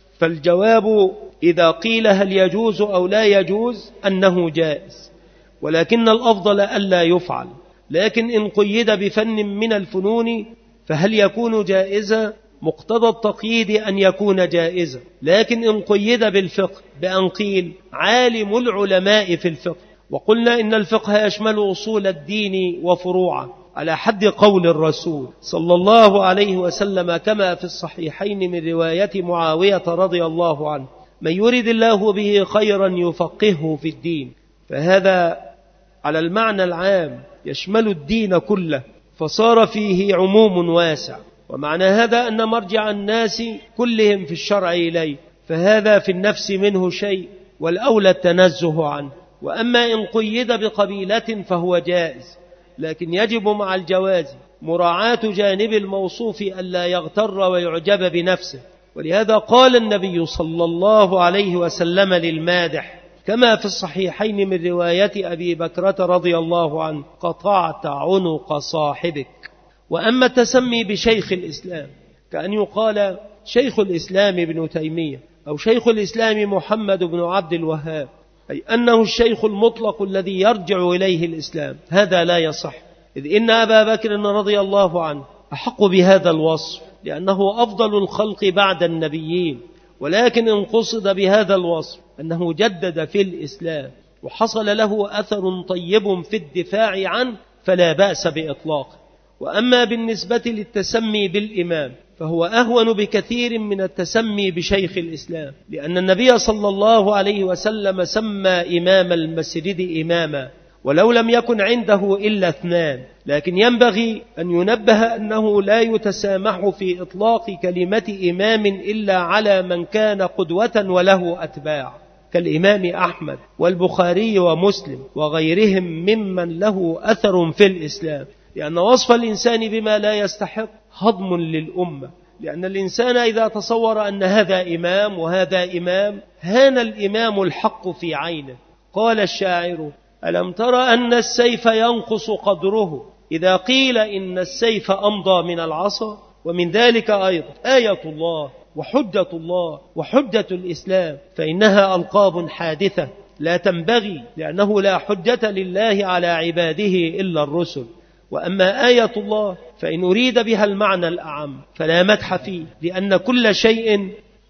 فالجواب إذا قيل هل يجوز أو لا يجوز أنه جائز، ولكن الأفضل ألا يفعل. لكن إن قيد بفن من الفنون فهل يكون جائزا؟ مقتضى التقييد أن يكون جائزا. لكن إن قيد بالفقه بأن قيل عالم العلماء في الفقه، وقلنا إن الفقه يشمل أصول الدين وفروعه على حد قول الرسول صلى الله عليه وسلم كما في الصحيحين من رواية معاوية رضي الله عنه: من يرد الله به خيرا يفقهه في الدين. فهذا على المعنى العام يشمل الدين كله، فصار فيه عموم واسع. ومعنى هذا أن مرجع الناس كلهم في الشرع إليه، فهذا في النفس منه شيء والأولى التنزه عنه. وأما إن قيد بقبيلة فهو جائز، لكن يجب مع الجواز مراعاة جانب الموصوف ألا يغتر ويعجب بنفسه. ولهذا قال النبي صلى الله عليه وسلم للمادح كما في الصحيحين من رواية أبي بكرة رضي الله عنه: قطعت عنق صاحبك. وأما التسمي بشيخ الإسلام كأن يقال شيخ الإسلام ابن تيمية أو شيخ الإسلام محمد بن عبد الوهاب، أي أنه الشيخ المطلق الذي يرجع إليه الإسلام، هذا لا يصح. إذ إن أبا بكر رضي الله عنه أحق بهذا الوصف لأنه أفضل الخلق بعد النبيين. ولكن إن قصد بهذا الوصف أنه جدد في الإسلام وحصل له أثر طيب في الدفاع عنه فلا بأس بإطلاقه. وأما بالنسبة للتسمي بالإمام فهو أهون بكثير من التسمي بشيخ الإسلام، لأن النبي صلى الله عليه وسلم سمى إمام المسجد إماما ولو لم يكن عنده إلا اثنان. لكن ينبغي أن ينبه أنه لا يتسامح في إطلاق كلمة إمام إلا على من كان قدوة وله أتباع، كالإمام أحمد والبخاري ومسلم وغيرهم ممن له أثر في الإسلام. لأن وصف الإنسان بما لا يستحق هضم للأمة، لأن الإنسان إذا تصور أن هذا إمام وهذا إمام هان الإمام الحق في عينه. قال الشاعر: ألم تر أن السيف ينقص قدره إذا قيل إن السيف أمضى من العصا؟ ومن ذلك أيضا آية الله وحجة الله وحجة الإسلام، فإنها ألقاب حادثة لا تنبغي، لأنه لا حجة لله على عباده إلا الرسل. وأما آية الله فإن أريد بها المعنى الأعم فلا مدح فيه، لأن كل شيء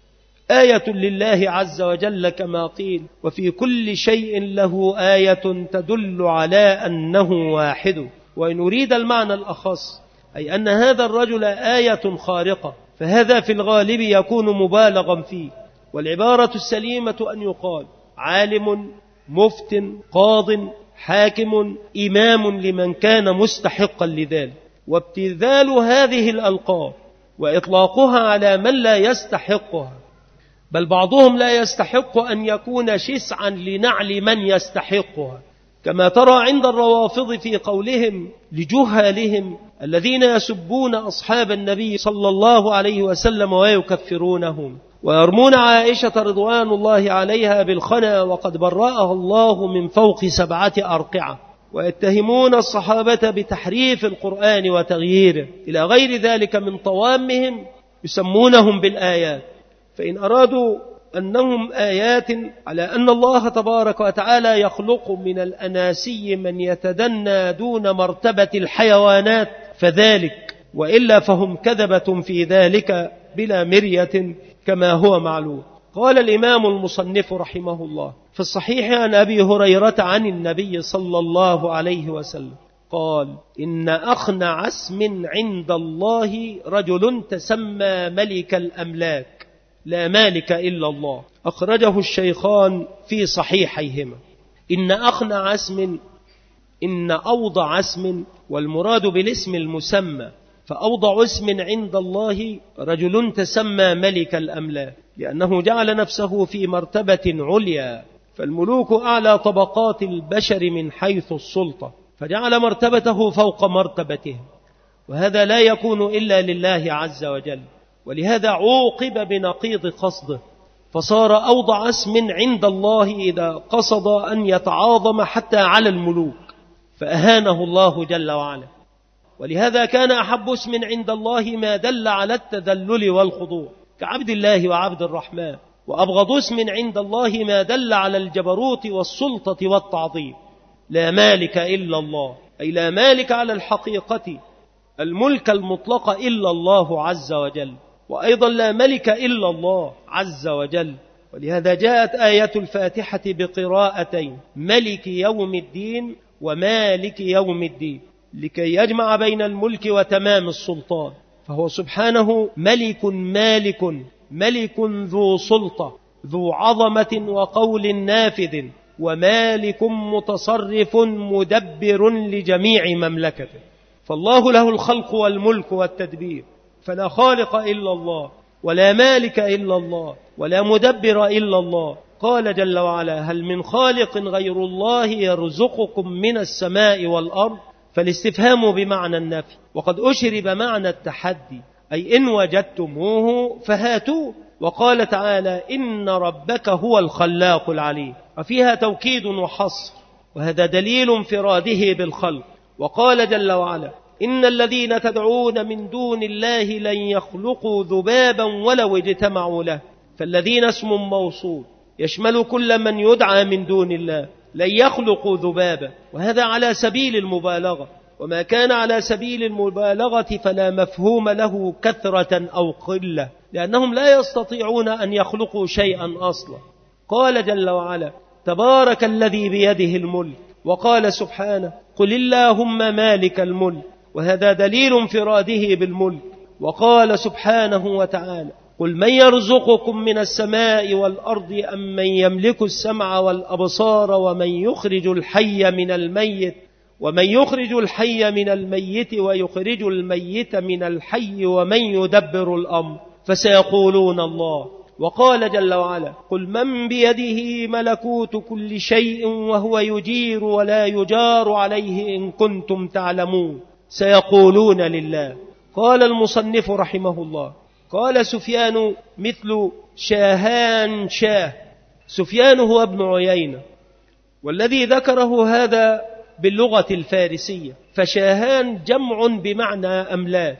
آية لله عز وجل كما قيل: وفي كل شيء له آية تدل على أنه واحد. وإن أريد المعنى الأخص أي أن هذا الرجل آية خارقة، فهذا في الغالب يكون مبالغا فيه. والعبارة السليمة أن يقال عالم، مفت، قاض، حاكم، إمام لمن كان مستحقا لذلك. وابتذال هذه الألقاب وإطلاقها على من لا يستحقها، بل بعضهم لا يستحق أن يكون شسعا لنعل من يستحقها، كما ترى عند الروافض في قولهم لجهالهم الذين يسبون أصحاب النبي صلى الله عليه وسلم ويكفرونهم، ويرمون عائشة رضوان الله عليها بالخنا وقد برأها الله من فوق سبعة أرقعة، ويتهمون الصحابة بتحريف القرآن وتغييره إلى غير ذلك من طوامهم، يسمونهم بالآيات. فإن أرادوا أنهم آيات على أن الله تبارك وتعالى يخلق من الأناسي من يتدنى دون مرتبة الحيوانات فذلك، وإلا فهم كذبة في ذلك بلا مرية كما هو معلوم. قال الإمام المصنف رحمه الله في الصحيح عن أبي هريرة عن النبي صلى الله عليه وسلم قال: إن أخنع اسم عند الله رجل تسمى ملك الأملاك لا مالك إلا الله، أخرجه الشيخان في صحيحيهما. إن أخنع اسم، إن أوضع اسم، والمراد بالاسم المسمى، فأوضع اسم عند الله رجل تسمى ملك الأملاك، لأنه جعل نفسه في مرتبة عليا، فالملوك أعلى طبقات البشر من حيث السلطة، فجعل مرتبته فوق مرتبته، وهذا لا يكون إلا لله عز وجل. ولهذا عوقب بنقيض قصده، فصار أوضع اسم عند الله إذا قصد أن يتعاظم حتى على الملوك، فأهانه الله جل وعلا. ولهذا كان أحب اسم عند الله ما دل على التذلل والخضوع كعبد الله وعبد الرحمن، وأبغض اسم عند الله ما دل على الجبروت والسلطة والتعظيم. لا مالك إلا الله، أي لا مالك على الحقيقة الملك المطلق إلا الله عز وجل، وأيضا لا ملك إلا الله عز وجل. ولهذا جاءت آية الفاتحة بقراءتين: ملك يوم الدين ومالك يوم الدين، لكي يجمع بين الملك وتمام السلطان. فهو سبحانه ملك مالك، ملك ذو سلطة ذو عظمة وقول نافذ، ومالك متصرف مدبر لجميع مملكته. فالله له الخلق والملك والتدبير، فلا خالق إلا الله، ولا مالك إلا الله، ولا مدبر إلا الله. قال جل وعلا: هل من خالق غير الله يرزقكم من السماء والأرض؟ فالاستفهام بمعنى النفي، وقد أشرب معنى التحدي، أي إن وجدتموه فهاتوه. وقال تعالى: إن ربك هو الخلاق العليم، وفيها توكيد وحصر، وهذا دليل انفراده بالخلق. وقال جل وعلا: إن الذين تدعون من دون الله لن يخلقوا ذبابا ولو اجتمعوا له. فالذين اسم موصول يشمل كل من يدعى من دون الله، لن يخلقوا ذبابا، وهذا على سبيل المبالغة، وما كان على سبيل المبالغة فلا مفهوم له كثرة أو قلة، لأنهم لا يستطيعون أن يخلقوا شيئا أصلا. قال جل وعلا: تبارك الذي بيده الملك. وقال سبحانه: قل اللهم مالك الملك، وهذا دليل انفراده بالملك. وقال سبحانه وتعالى: قل من يرزقكم من السماء والأرض أم من يملك السمع والأبصار ومن يخرج الحي من الميت ومن يخرج الحي من الميت ويخرج الميت من الحي ومن يدبر الأمر، فسيقولون الله. وقال جل وعلا: قل من بيده ملكوت كل شيء وهو يجير ولا يجار عليه إن كنتم تعلمون، سيقولون لله. قال المصنف رحمه الله: قال سفيان مثل شاهان شاه. سفيان هو ابن عيينة، والذي ذكره هذا باللغة الفارسية، فشاهان جمع بمعنى أملاك،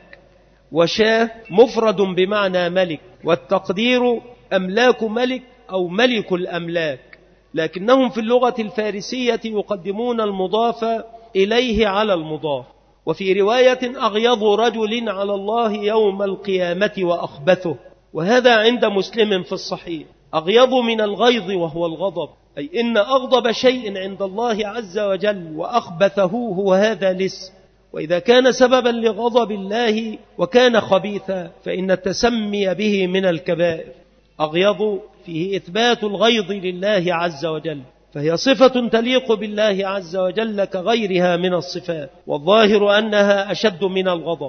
وشاه مفرد بمعنى ملك، والتقدير أملاك ملك أو ملك الأملاك، لكنهم في اللغة الفارسية يقدمون المضاف إليه على المضاف. وفي رواية: أغيظ رجل على الله يوم القيامة وأخبثه، وهذا عند مسلم في الصحيح. أغيظ من الغيظ وهو الغضب، أي إن أغضب شيء عند الله عز وجل وأخبثه هو هذا الاسم. وإذا كان سببا لغضب الله وكان خبيثا فإن التسمي به من الكبائر. أغيظ فيه إثبات الغيظ لله عز وجل، فهي صفة تليق بالله عز وجل كغيرها من الصفات، والظاهر أنها أشد من الغضب.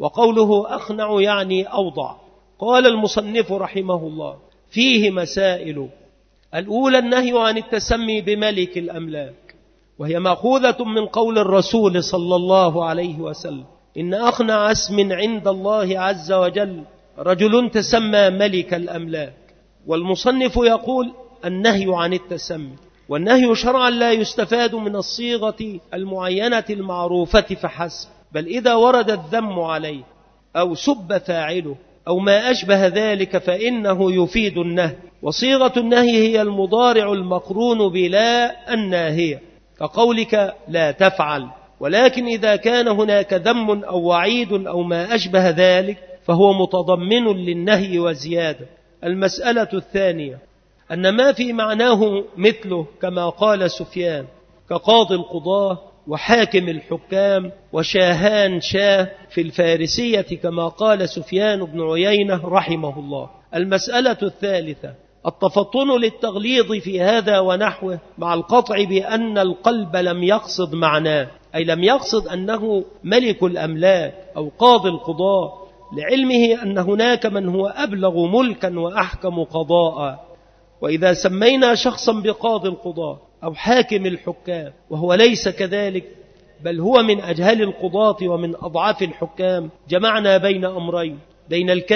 وقوله أخنع يعني أوضع. قال المصنف رحمه الله: فيه مسائل. الأولى النهي عن التسمي بملك الأملاك، وهي مأخوذة من قول الرسول صلى الله عليه وسلم: إن أخنع اسم عند الله عز وجل رجل تسمى ملك الأملاك. والمصنف يقول: النهي عن التسمي، والنهي شرعا لا يستفاد من الصيغة المعينة المعروفة فحسب، بل إذا ورد الذم عليه أو سب فاعله أو ما أشبه ذلك فإنه يفيد النهي. وصيغة النهي هي المضارع المقرون بلا الناهية، كقولك لا تفعل. ولكن إذا كان هناك ذم أو وعيد أو ما أشبه ذلك فهو متضمن للنهي وزيادة. المسألة الثانية أن ما في معناه مثله كما قال سفيان، كقاضي القضاة وحاكم الحكام وشاهان شاه في الفارسية كما قال سفيان بن عيينة رحمه الله. المسألة الثالثة التفطن للتغليظ في هذا ونحوه، مع القطع بأن القلب لم يقصد معناه، أي لم يقصد أنه ملك الأملاك أو قاضي القضاء، لعلمه أن هناك من هو أبلغ ملكا وأحكم قضاء. وإذا سمينا شخصا بقاضي القضاء أو حاكم الحكام وهو ليس كذلك، بل هو من أجهل القضاة ومن أضعاف الحكام، جمعنا بين أمرين: بين الكذب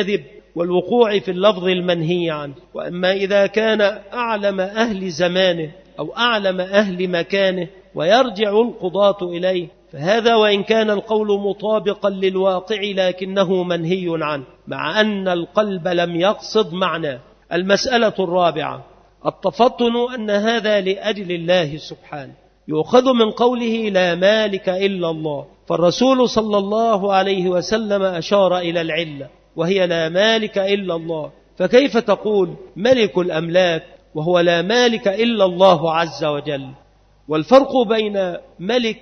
والوقوع في اللفظ المنهي عنه. وأما إذا كان أعلم أهل زمانه أو أعلم أهل مكانه ويرجع القضاة إليه، فهذا وإن كان القول مطابقا للواقع لكنه منهي عنه، مع أن القلب لم يقصد معناه. المسألة الرابعة التفطن أن هذا لأجل الله سبحانه، يؤخذ من قوله لا مالك إلا الله، فالرسول صلى الله عليه وسلم أشار إلى العلة وهي لا مالك إلا الله، فكيف تقول ملك الأملاك وهو لا مالك إلا الله عز وجل؟ والفرق بين ملك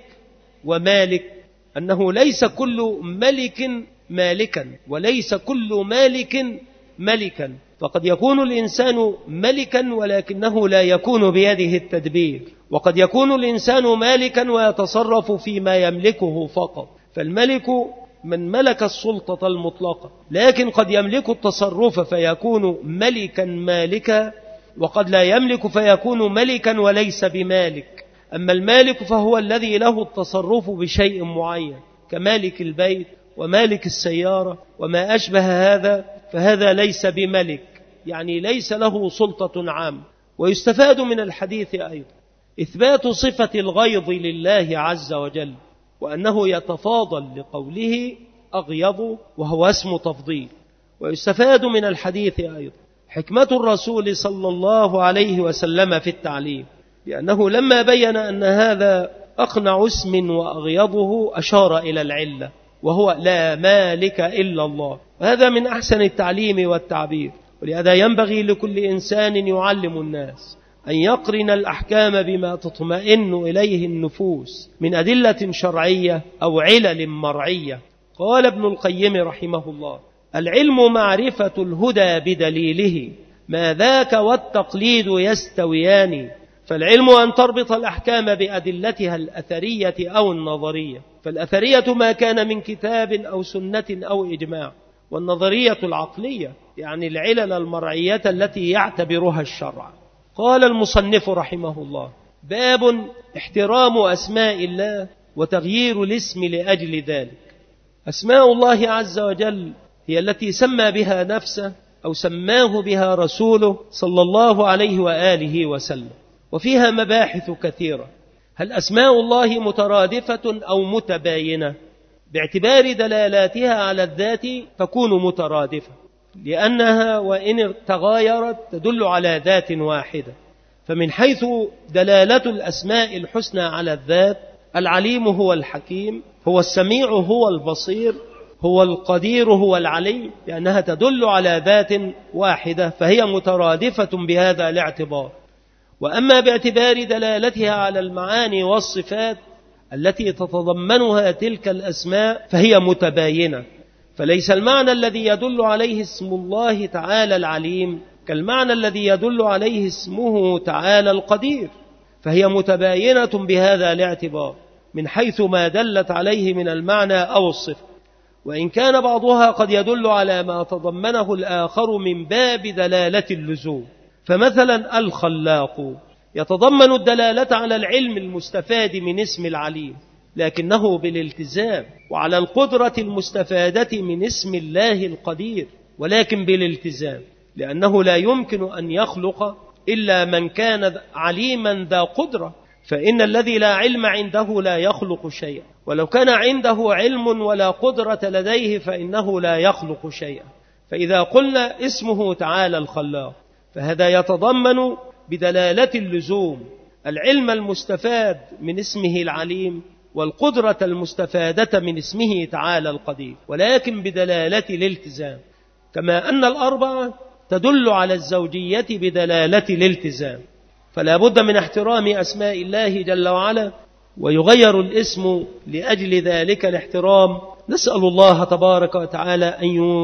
ومالك أنه ليس كل ملك مالكا وليس كل مالك ملكا، فقد يكون الإنسان ملكا ولكنه لا يكون بيده التدبير، وقد يكون الإنسان مالكا ويتصرف فيما يملكه فقط، فالملك من ملك السلطة المطلقة، لكن قد يملك التصرف فيكون ملكا مالكا، وقد لا يملك فيكون ملكا وليس بمالك. أما المالك فهو الذي له التصرف بشيء معين كمالك البيت ومالك السيارة وما أشبه هذا، فهذا ليس بملك، يعني ليس له سلطة عامة. ويستفاد من الحديث أيضا إثبات صفة الغيظ لله عز وجل، وأنه يتفاضل لقوله أغيظ وهو اسم تفضيل. ويستفاد من الحديث أيضا حكمة الرسول صلى الله عليه وسلم في التعليم، لأنه لما بين أن هذا أقنع اسم وأغيظه أشار إلى العلة وهو لا مالك إلا الله، وهذا من أحسن التعليم والتعبير. ولهذا ينبغي لكل إنسان يعلم الناس أن يقرن الأحكام بما تطمئن إليه النفوس من أدلة شرعية أو علل مرعية. قال ابن القيم رحمه الله: العلم معرفة الهدى بدليله، ما ذاك والتقليد يستويان. فالعلم أن تربط الأحكام بأدلتها الأثرية أو النظرية، فالأثرية ما كان من كتاب أو سنة أو إجماع، والنظرية العقلية يعني العلل المرعية التي يعتبرها الشرع. قال المصنف رحمه الله: باب احترام أسماء الله وتغيير الاسم لأجل ذلك. أسماء الله عز وجل هي التي سمى بها نفسه أو سماه بها رسوله صلى الله عليه وآله وسلم، وفيها مباحث كثيرة. هل أسماء الله مترادفة أو متباينة؟ باعتبار دلالاتها على الذات تكون مترادفة، لأنها وإن تغايرت تدل على ذات واحدة. فمن حيث دلالة الأسماء الحسنى على الذات، العليم هو الحكيم، هو السميع هو البصير، هو القدير هو العلي، لأنها تدل على ذات واحدة فهي مترادفة بهذا الاعتبار. وأما باعتبار دلالتها على المعاني والصفات التي تتضمنها تلك الأسماء فهي متباينة، فليس المعنى الذي يدل عليه اسم الله تعالى العليم كالمعنى الذي يدل عليه اسمه تعالى القدير، فهي متباينة بهذا الاعتبار من حيث ما دلت عليه من المعنى أو الصفة، وإن كان بعضها قد يدل على ما تضمنه الآخر من باب دلالة اللزوم. فمثلا الخلاق يتضمن الدلالة على العلم المستفاد من اسم العليم لكنه بالالتزام، وعلى القدرة المستفادة من اسم الله القدير ولكن بالالتزام، لأنه لا يمكن أن يخلق إلا من كان عليما ذا قدرة، فإن الذي لا علم عنده لا يخلق شيئا، ولو كان عنده علم ولا قدرة لديه فإنه لا يخلق شيئا. فإذا قلنا اسمه تعالى الخلاق فهذا يتضمن بدلالة اللزوم العلم المستفاد من اسمه العليم والقدرة المستفادة من اسمه تعالى القدير، ولكن بدلالة الالتزام، كما أن الأربعة تدل على الزوجية بدلالة الالتزام. فلا بد من احترام أسماء الله جل وعلا، ويغير الاسم لأجل ذلك الاحترام. نسأل الله تبارك وتعالى أن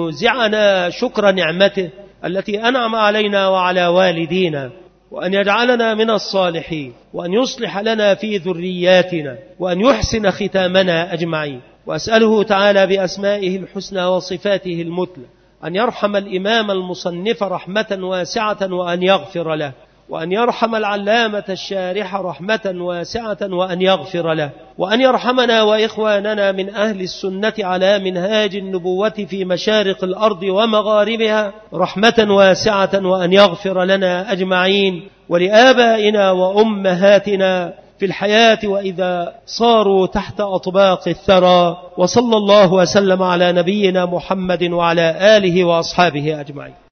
يوزعنا شكر نعمته التي أنعم علينا وعلى والدينا، وأن يجعلنا من الصالحين، وأن يصلح لنا في ذرياتنا، وأن يحسن ختامنا أجمعين. وأسأله تعالى بأسمائه الحسنى وصفاته المثلى أن يرحم الإمام المصنف رحمة واسعة، وأن يغفر له، وأن يرحم العلامة الشارح رحمة واسعة وأن يغفر له، وأن يرحمنا وإخواننا من أهل السنة على منهاج النبوة في مشارق الأرض ومغاربها رحمة واسعة، وأن يغفر لنا أجمعين ولآبائنا وأمهاتنا في الحياة وإذا صاروا تحت أطباق الثرى. وصلى الله وسلم على نبينا محمد وعلى آله وأصحابه أجمعين.